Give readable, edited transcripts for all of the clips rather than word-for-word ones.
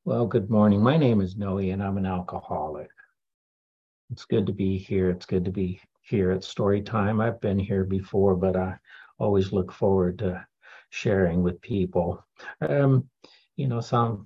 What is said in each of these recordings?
Well, good morning. My name is Noe and I'm an alcoholic. It's good to be here. It's good to be here at Story Time. I've been here before, but I always look forward to sharing with people. Um, you know, some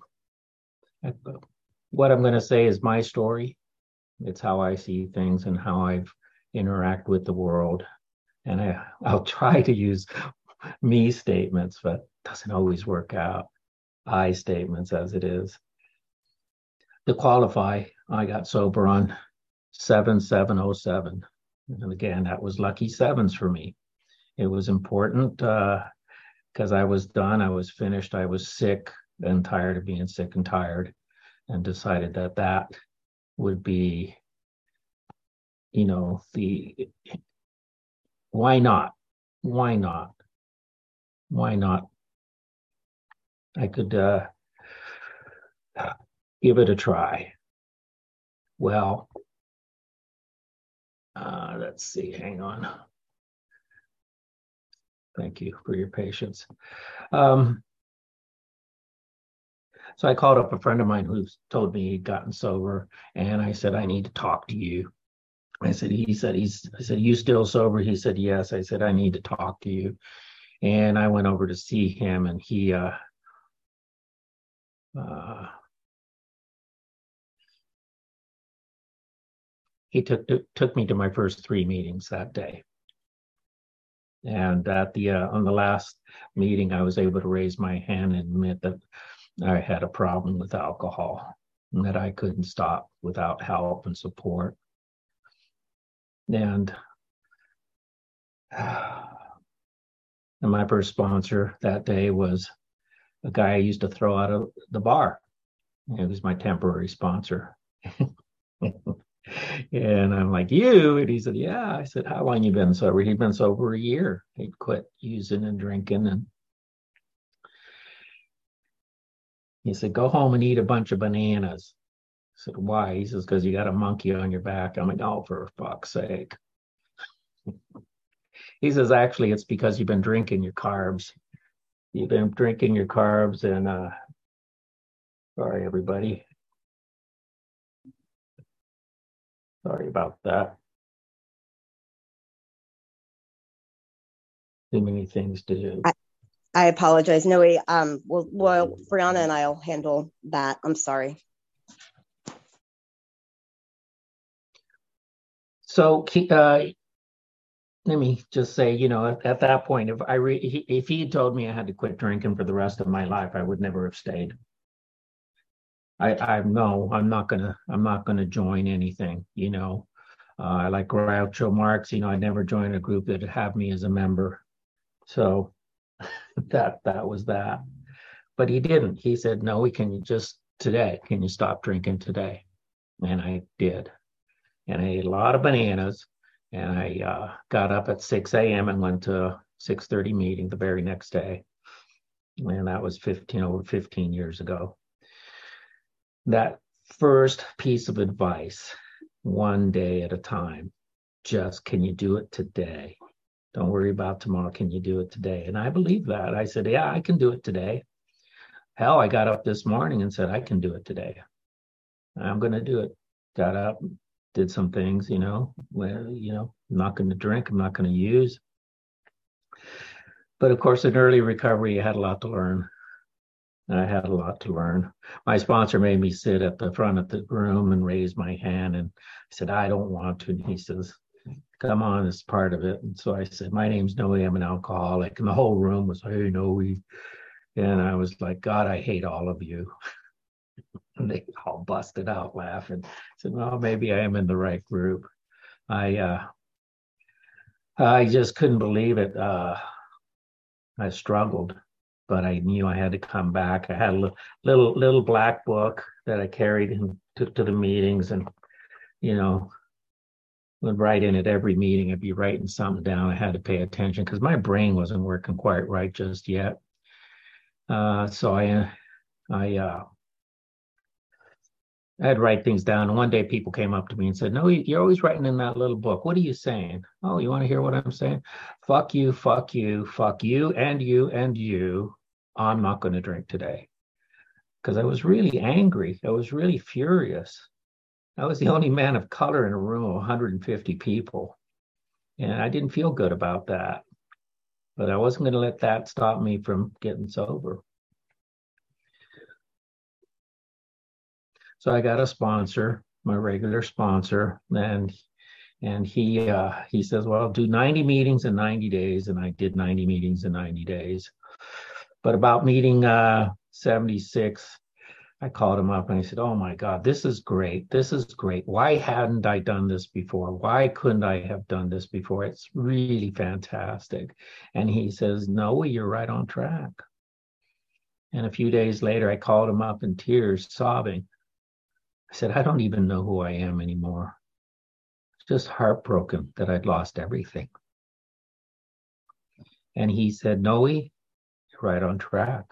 what I'm going to say is my story. It's how I see things and how I've interact with the world. And I'll try to use me statements, but it doesn't always work out. I statements as it is. To qualify, I got sober on 7707. And again, that was lucky sevens for me. It was important because I was done, I was finished, I was sick and tired of being sick and tired, and decided that that would be, the why not? Why not? Why not? I could give it a try. Well, let's see, hang on. Thank you for your patience. Um, So I called up a friend of mine who told me he'd gotten sober, and I said, I need to talk to you. I said, you still sober? He said, yes. I said, I need to talk to you. And I went over to see him, and uh, he took me to my first three meetings that day. And at the on the last meeting, I was able to raise my hand and admit that I had a problem with alcohol and that I couldn't stop without help and support. And And my first sponsor that day was a guy I used to throw out of the bar. It was my temporary sponsor. And I'm like, you? And he said, yeah. I said, how long you been sober? He'd been sober a year. He'd quit using and drinking. And he said, go home and eat a bunch of bananas. I said, why? He says, because you got a monkey on your back. I'm like, oh, for fuck's sake. He says, actually, it's because you've been drinking your carbs. You've been drinking your carbs and sorry, everybody. Sorry about that. Too many things to do. I apologize. No, well, Brianna and I'll handle that. I'm sorry. So let me just say, at that point, if he had told me I had to quit drinking for the rest of my life, I would never have stayed. I'm not gonna join anything. I like Groucho Marx. I'd never join a group that'd have me as a member. So that was that. But he didn't. He said, no, can you stop drinking today? And I did. And I ate a lot of bananas. And I got up at 6 a.m. and went to a 6:30 meeting the very next day. And that was over 15 years ago. That first piece of advice, one day at a time, just can you do it today? Don't worry about tomorrow. Can you do it today? And I believe that. I said, yeah, I can do it today. Hell, I got up this morning and said, I can do it today. I'm going to do it. Got up, did some things, I'm not going to drink, I'm not going to use. But of course, in early recovery, I had a lot to learn. I had a lot to learn. My sponsor made me sit at the front of the room and raise my hand. And I said, I don't want to. And he says, come on, it's part of it. And so I said, my name's Noe, I'm an alcoholic. And the whole room was, hey, Noe. And I was like, God, I hate all of you. And they all busted out laughing. I said, well, maybe I am in the right group. I just couldn't believe it. I struggled, but I knew I had to come back. I had a little black book that I carried and took to the meetings, and would write in at every meeting. I'd be writing something down. I had to pay attention because my brain wasn't working quite right just yet. So I'd write things down. And one day people came up to me and said, no, you're always writing in that little book. What are you saying? Oh, you want to hear what I'm saying? Fuck you, fuck you, fuck you, and you, and you. I'm not going to drink today. because I was really angry. I was really furious. I was the only man of color in a room of 150 people. And I didn't feel good about that. But I wasn't going to let that stop me from getting sober. So I got a sponsor, my regular sponsor, and he says, well, I'll do 90 meetings in 90 days. And I did 90 meetings in 90 days. But about meeting 76, I called him up and I said, oh my God, this is great. This is great. Why hadn't I done this before? Why couldn't I have done this before? It's really fantastic. And he says, no, you're right on track. And a few days later, I called him up in tears, sobbing. I said, I don't even know who I am anymore. Just heartbroken that I'd lost everything. And he said, Noe, you're right on track.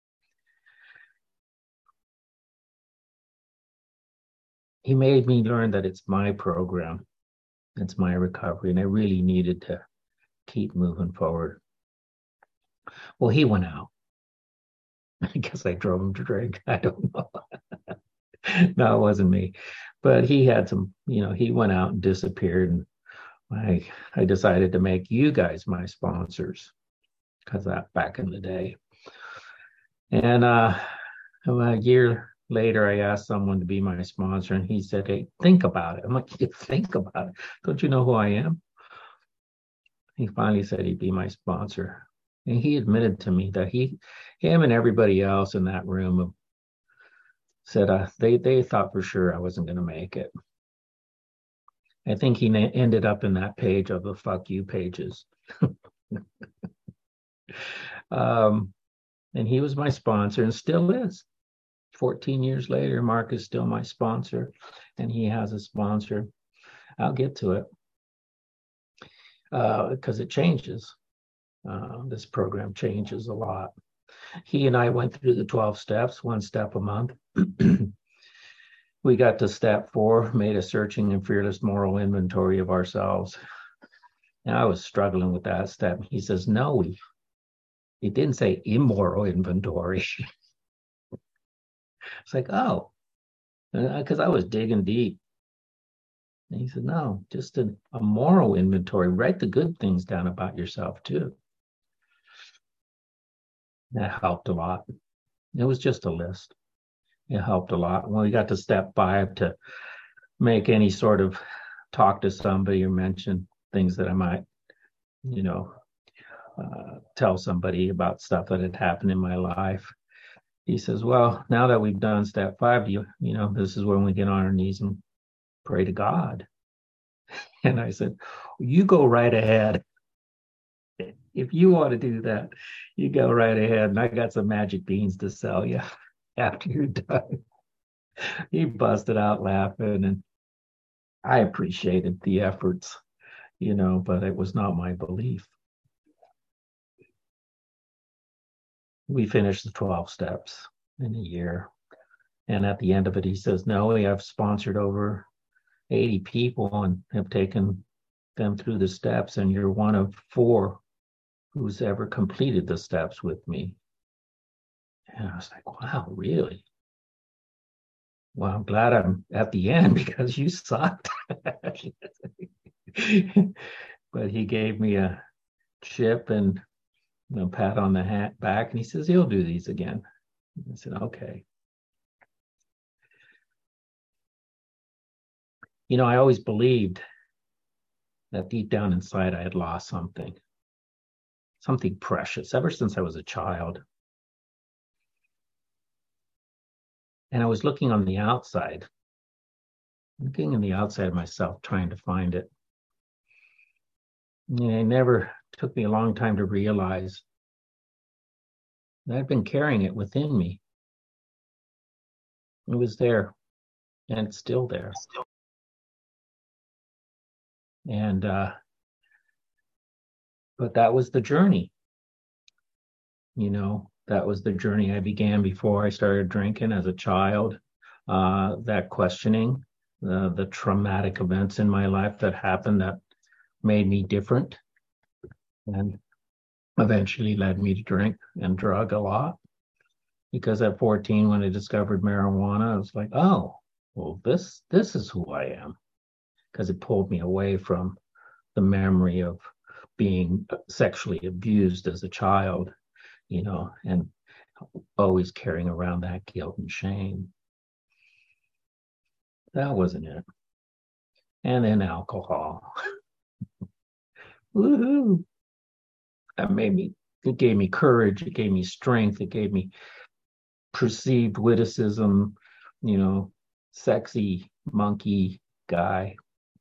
He made me learn that it's my program. It's my recovery. And I really needed to keep moving forward. Well, he went out. I guess I drove him to drink. I don't know. No, it wasn't me. But he had some, he went out and disappeared. And I decided to make you guys my sponsors, because that back in the day. And a year later, I asked someone to be my sponsor, and he said, hey, think about it. I'm like, you think about it? Don't you know who I am? He finally said he'd be my sponsor. And he admitted to me that him and everybody else in that room said they thought for sure I wasn't going to make it. I think he ended up in that page of the fuck you pages. And he was my sponsor and still is. 14 years later, Mark is still my sponsor, and he has a sponsor. I'll get to it because it changes. This program changes a lot. He and I went through the 12 steps, one step a month. We got to step 4, made a searching and fearless moral inventory of ourselves. And I was struggling with that step. He says, no, it didn't say immoral inventory. It's like, oh, because I was digging deep. And he said, no, just a moral inventory. Write the good things down about yourself too. That helped a lot. It was just a list. It helped a lot. When we got to step 5, to make any sort of talk to somebody or mention things that I might, tell somebody about stuff that had happened in my life. He says, well, now that we've done step 5, this is when we get on our knees and pray to God. And I said, you go right ahead. If you want to do that, you go right ahead. And I got some magic beans to sell you after you're done. He busted out laughing, and I appreciated the efforts, but it was not my belief. We finished the 12 steps in a year. And at the end of it, he says, no, I've sponsored over 80 people and have taken them through the steps. And you're one of 4 who's ever completed the steps with me. And I was like, wow, really? Well, I'm glad I'm at the end because you sucked. But he gave me a chip and a pat on the back, and he says, he'll do these again. I said, okay. I always believed that deep down inside I had lost something precious ever since I was a child. And I was looking on the outside, of myself, trying to find it. And it never took me a long time to realize that I'd been carrying it within me. It was there, and it's still there. And but that was the journey. That was the journey I began before I started drinking as a child. That questioning, the traumatic events in my life that happened that made me different and eventually led me to drink and drug a lot. because at 14, when I discovered marijuana, I was like, oh, well, this is who I am, because it pulled me away from the memory of being sexually abused as a child, and always carrying around that guilt and shame. That wasn't it. And then alcohol. Woohoo! It gave me courage, it gave me strength, it gave me perceived witticism, sexy monkey guy.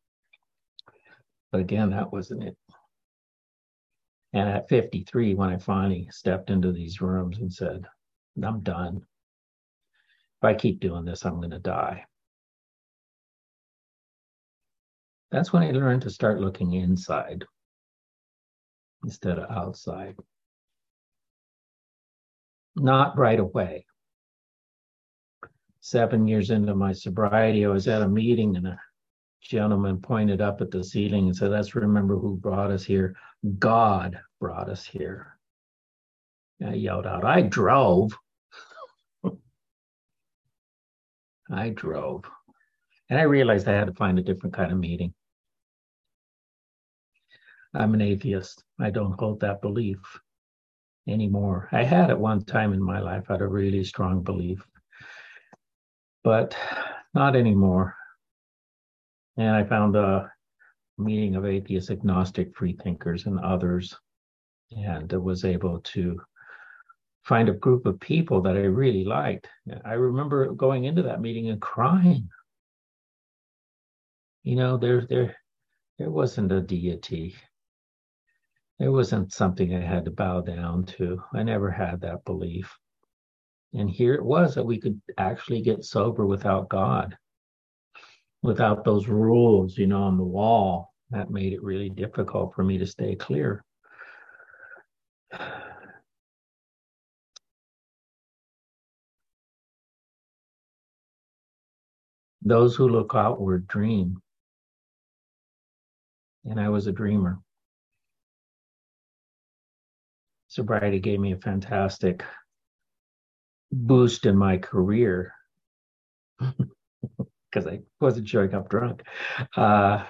But again, that wasn't it. And at 53, when I finally stepped into these rooms and said, I'm done. If I keep doing this, I'm going to die. That's when I learned to start looking inside instead of outside. Not right away. 7 years into my sobriety, I was at a meeting and a gentleman pointed up at the ceiling and said, let's remember who brought us here. God brought us here. And I yelled out, I drove. I drove. And I realized I had to find a different kind of meeting. I'm an atheist. I don't hold that belief anymore. I had at one time in my life, I had a really strong belief, but not anymore. And I found a meeting of atheist, agnostic, free thinkers and others, and was able to find a group of people that I really liked. I remember going into that meeting and crying. There wasn't a deity. It wasn't something I had to bow down to. I never had that belief. And here it was that we could actually get sober without God, without those rules, on the wall. That made it really difficult for me to stay clear. Those who look outward dream. And I was a dreamer. Sobriety gave me a fantastic boost in my career because I wasn't showing up drunk. But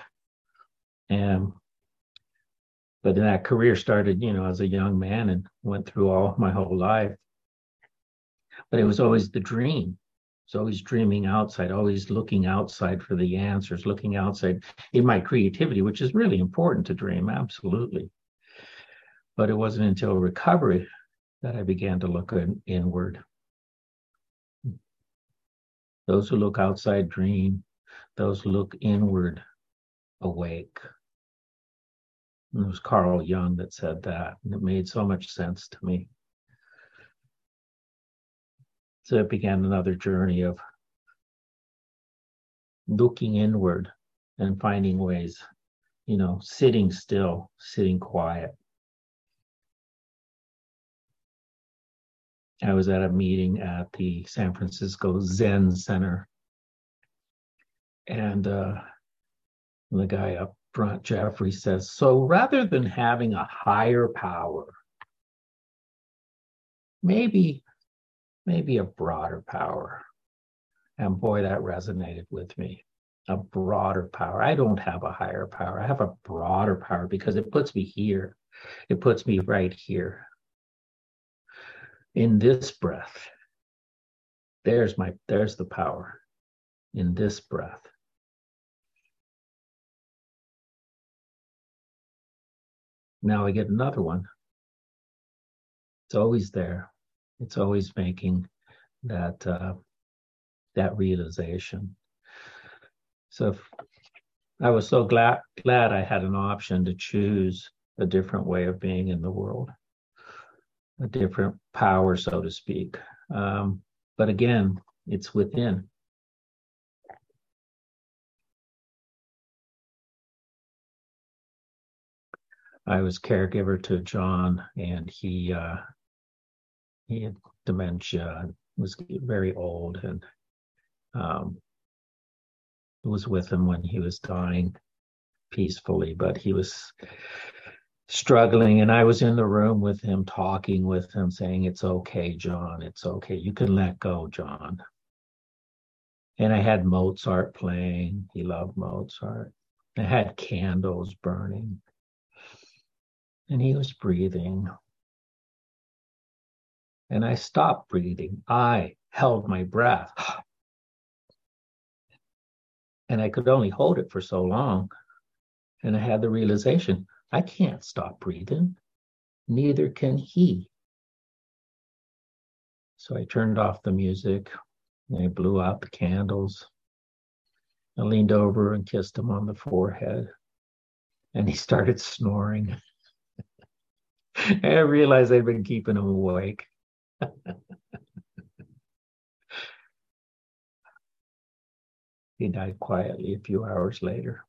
then that career started, as a young man and went through all my whole life. But it was always the dream. It's always dreaming outside, always looking outside for the answers, looking outside in my creativity, which is really important to dream, absolutely. But it wasn't until recovery that I began to look inward. Those who look outside dream, those who look inward awake. And it was Carl Jung that said that, and it made so much sense to me. So it began another journey of looking inward and finding ways, sitting still, sitting quiet. I was at a meeting at the San Francisco Zen Center. And the guy up front, Jeffrey, says, so rather than having a higher power, maybe a broader power. And boy, that resonated with me. A broader power. I don't have a higher power. I have a broader power because it puts me here. It puts me right here. In this breath, there's the power. In this breath. Now I get another one. It's always there. It's always making that realization. So I was so glad I had an option to choose a different way of being in the world, a different power, so to speak. But again, it's within. I was caregiver to John, and he had dementia, was very old, and was with him when he was dying peacefully, but he was struggling. And I was in the room with him, talking with him, saying, "It's okay, John. It's okay. You can let go, John." And I had Mozart playing. He loved Mozart. I had candles burning. And he was breathing. And I stopped breathing. I held my breath. And I could only hold it for so long. And I had the realization, I can't stop breathing. Neither can he. So I turned off the music. And I blew out the candles. I leaned over and kissed him on the forehead. And he started snoring. I realized I'd been keeping him awake. He died quietly a few hours later.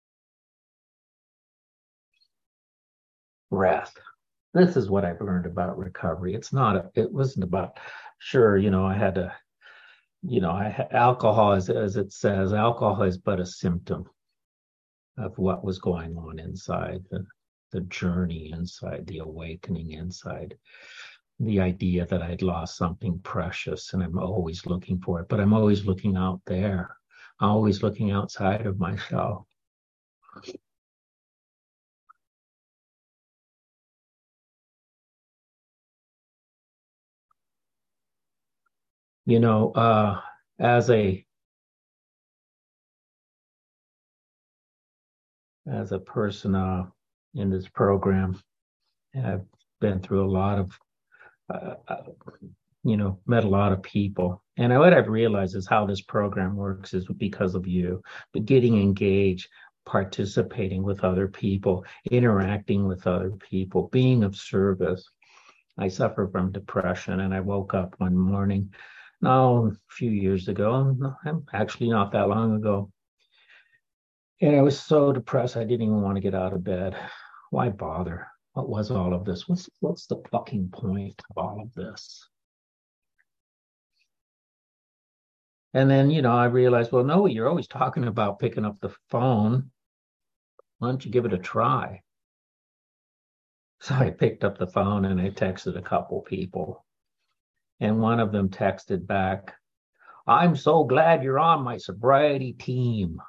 Breath. This is what I've learned about recovery. It wasn't about, sure, I had to, alcohol, as it says, alcohol is but a symptom of what was going on inside, the journey inside, the awakening inside, the idea that I'd lost something precious and I'm always looking for it, but I'm always looking out there, always looking outside of myself. As a person in this program, I've been through a lot of, met a lot of people. And what I've realized is how this program works is because of you, but getting engaged, participating with other people, interacting with other people, being of service. I suffer from depression, and I woke up one morning, a few years ago, actually not that long ago, and I was so depressed I didn't even want to get out of bed. Why bother? What was all of this? What's the fucking point of all of this? And then, I realized, well, no, you're always talking about picking up the phone. Why don't you give it a try? So I picked up the phone and I texted a couple people. And one of them texted back, "I'm so glad you're on my sobriety team."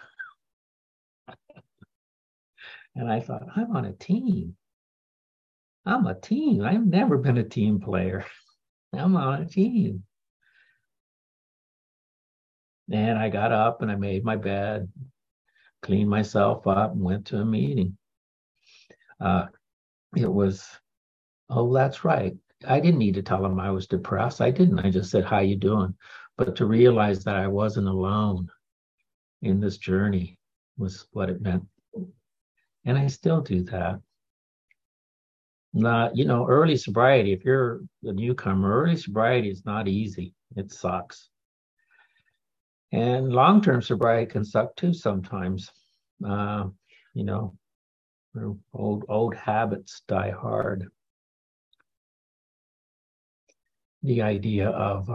And I thought, I'm on a team. I'm a team. I've never been a team player. I'm on a team. And I got up and I made my bed, cleaned myself up, and went to a meeting. It was, oh, that's right. I didn't need to tell them I was depressed. I didn't. I just said, "How you doing?" But to realize that I wasn't alone in this journey was what it meant. And I still do that. Not, early sobriety, if you're a newcomer, early sobriety is not easy. It sucks. And long-term sobriety can suck too sometimes. You know, old habits die hard. The idea of,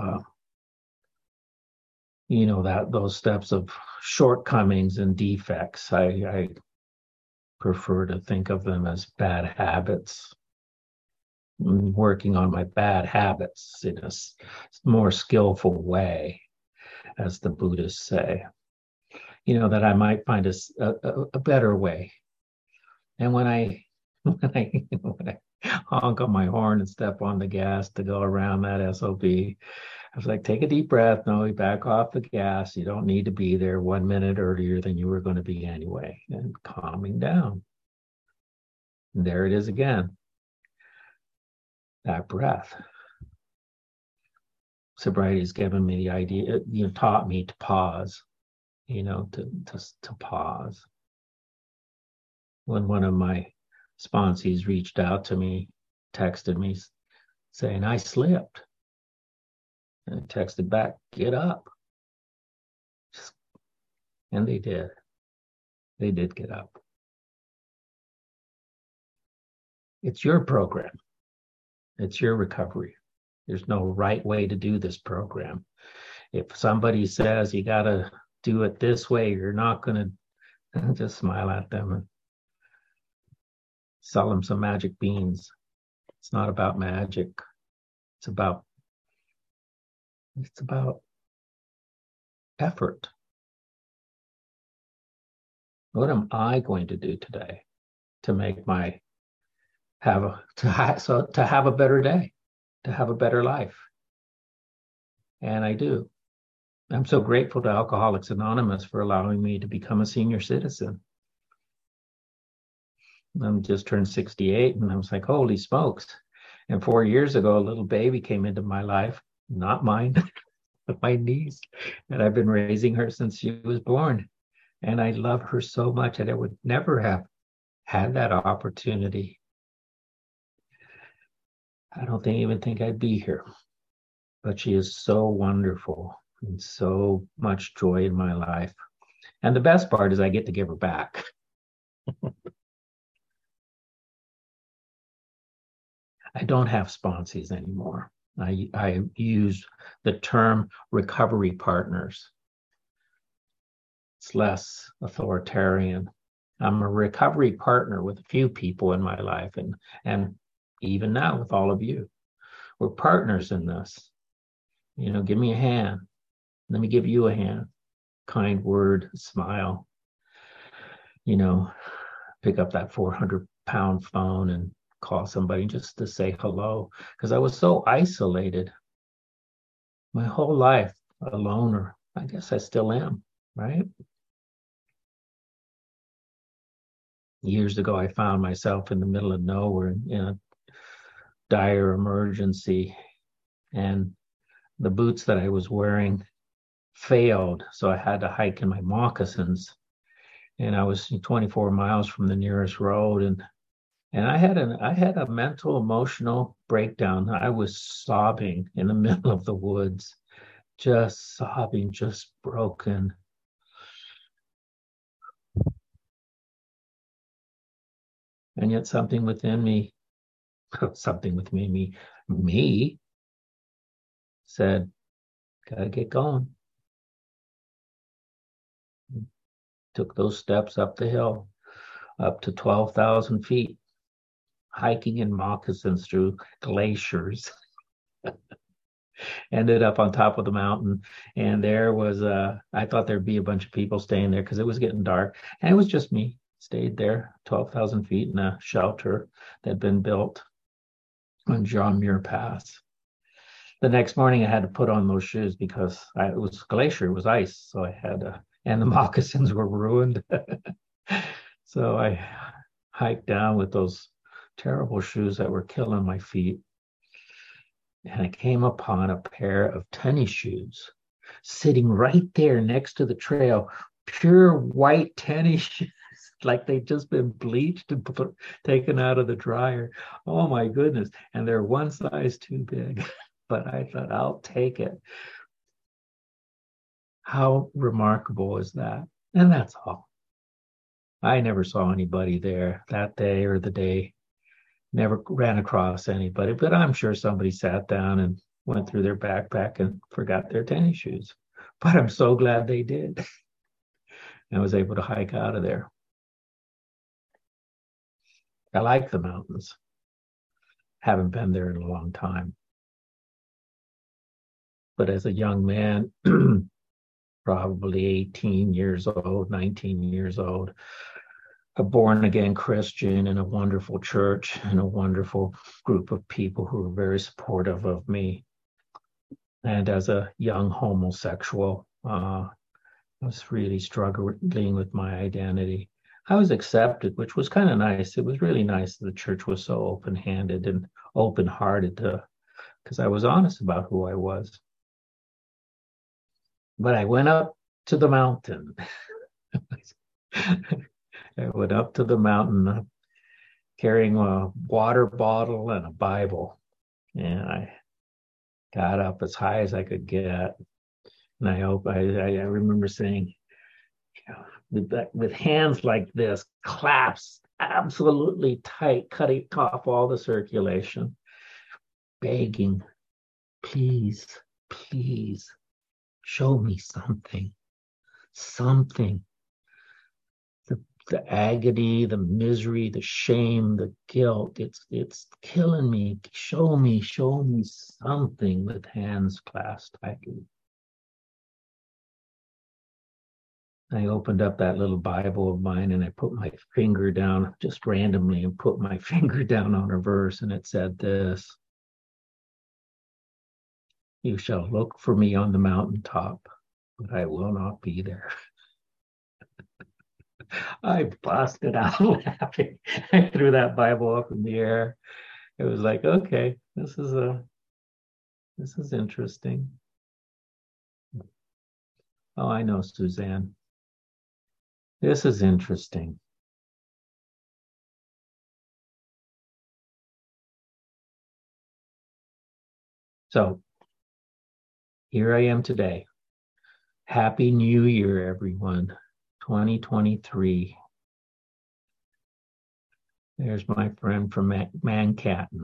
that those steps of shortcomings and defects, I prefer to think of them as bad habits. Working on my bad habits in a more skillful way, as the Buddhists say, that I might find a better way. And when I honk on my horn and step on the gas to go around that SOB, I was like, take a deep breath. No, back off the gas. You don't need to be there 1 minute earlier than you were going to be anyway. And calming down. And there it is again. That breath. Sobriety has given me the idea, taught me to pause, to pause. When one of my sponsees reached out to me, texted me saying, "I slipped." And I texted back, "Get up." And they did. They did get up. It's your program. It's your recovery. There's no right way to do this program. If somebody says you got to do it this way, you're not going to, just smile at them and sell them some magic beans. It's not about magic. It's about effort. What am I going to do today to make my to have a better day, to have a better life? And I do. I'm so grateful to Alcoholics Anonymous for allowing me to become a senior citizen. I'm just turned 68, and I was like, holy smokes. And 4 years ago, a little baby came into my life, not mine, but my niece. And I've been raising her since she was born. And I love her so much, and I would never have had that opportunity. I don't even think I'd be here. But she is so wonderful and so much joy in my life. And the best part is I get to give her back. I don't have sponsees anymore. I use the term recovery partners. It's less authoritarian. I'm a recovery partner with a few people in my life, and even now with all of you. We're partners in this. Give me a hand. Let me give you a hand. Kind word, smile. Pick up that 400-pound phone and call somebody just to say hello, because I was so isolated my whole life, a loner. I guess I still am, right? Years ago, I found myself in the middle of nowhere in a dire emergency, and the boots that I was wearing failed, so I had to hike in my moccasins, and I was 24 miles from the nearest road, and I had a mental, emotional breakdown. I was sobbing in the middle of the woods, just sobbing, just broken. And yet something within me said, gotta get going. Took those steps up the hill, up to 12,000 feet, hiking in moccasins through glaciers. Ended up on top of the mountain, and there was I thought there'd be a bunch of people staying there because it was getting dark, and it was just me. Stayed there 12,000 feet in a shelter that had been built on John Muir Pass. The next morning, I had to put on those shoes because it was glacier, it was ice, so I had to, and the moccasins were ruined. So I hiked down with those terrible shoes that were killing my feet. And I came upon a pair of tennis shoes sitting right there next to the trail, pure white tennis shoes, like they'd just been bleached and taken out of the dryer. Oh my goodness. And they're one size too big, but I thought, I'll take it. How remarkable is that? And that's all. I never saw anybody there that day or the day. Never ran across anybody, but I'm sure somebody sat down and went through their backpack and forgot their tennis shoes. But I'm so glad they did. I was able to hike out of there. I like the mountains. Haven't been there in a long time. But as a young man, probably 18 years old, 19 years old, a born-again Christian in a wonderful church and a wonderful group of people who were very supportive of me. And as a young homosexual, I was really struggling with my identity. I was accepted, which was kind of nice. It was really nice that the church was so open-handed and open-hearted because I was honest about who I was. But I went up to the mountain. I went up to the mountain carrying a water bottle and a Bible. And I got up as high as I could get. And I remember saying, with hands like this, clasped absolutely tight, cutting off all the circulation, begging, please, please, show me something. the agony, the misery, the shame, the guilt. It's killing me. Show me something, with hands clasped tightly. I opened up that little Bible of mine and I put my finger down just randomly and put my finger down on a verse, and it said this: "You shall look for me on the mountaintop, but I will not be there." I busted out laughing. I threw that Bible up in the air. It was like, okay, this is interesting. Oh, I know, Suzanne. This is interesting. So here I am today. Happy New Year, everyone. 2023. There's my friend from Manhattan.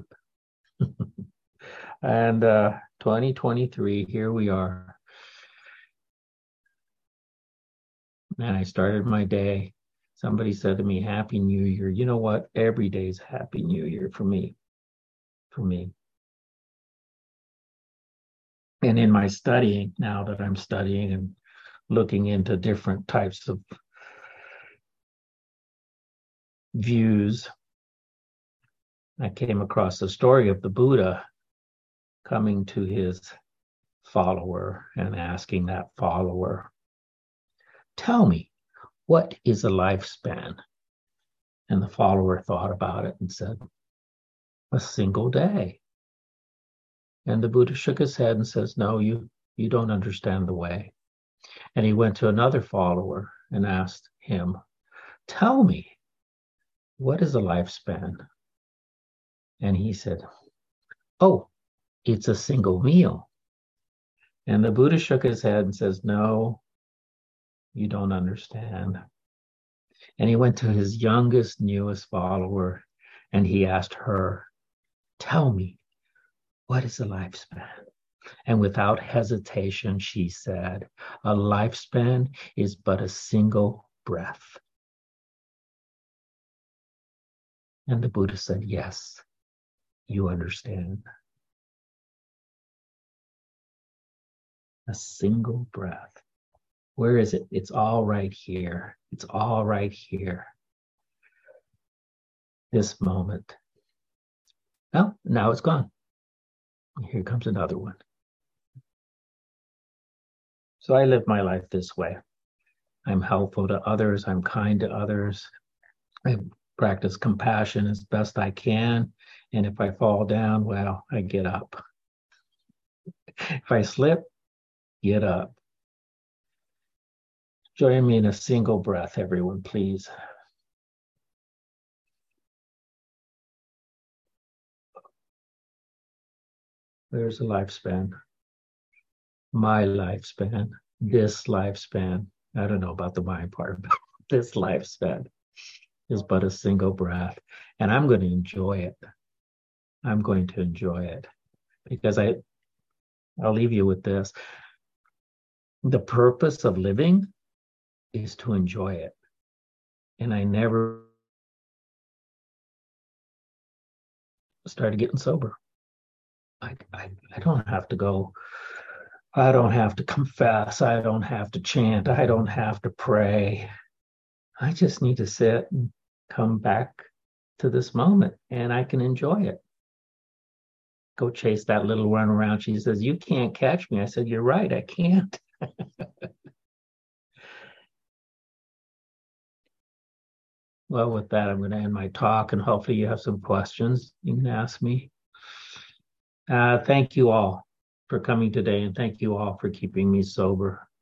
And 2023, here we are. And I started my day. Somebody said to me, Happy New Year. You know what? Every day is Happy New Year for me. And in my studying, now that I'm studying and looking into different types of views, I came across the story of the Buddha coming to his follower and asking that follower, tell me, what is a lifespan? And the follower thought about it and said, a single day. And the Buddha shook his head and says, no, you don't understand the way. And he went to another follower and asked him, tell me, what is a lifespan? And he said, oh, it's a single meal. And the Buddha shook his head and says, no, you don't understand. And he went to his youngest, newest follower, and he asked her, tell me, what is a lifespan? And without hesitation, she said, a lifespan is but a single breath. And the Buddha said, yes, you understand. A single breath. Where is it? It's all right here. It's all right here. This moment. Oh, now it's gone. Here comes another one. So I live my life this way. I'm helpful to others. I'm kind to others. I practice compassion as best I can. And if I fall down, well, I get up. If I slip, get up. Join me in a single breath, everyone, please. There's a lifespan. My lifespan. This lifespan. I don't know about the my part, but this lifespan is but a single breath. And I'm going to enjoy it. I'm going to enjoy it. Because I'll leave you with this. The purpose of living is to enjoy it. And I never started getting sober. I don't have to go. I don't have to confess. I don't have to chant. I don't have to pray. I just need to sit and come back to this moment, and I can enjoy it. Go chase that little run around. She says, you can't catch me. I said, you're right, I can't. Well, with that, I'm going to end my talk, and hopefully you have some questions you can ask me. Thank you all for coming today, and thank you all for keeping me sober.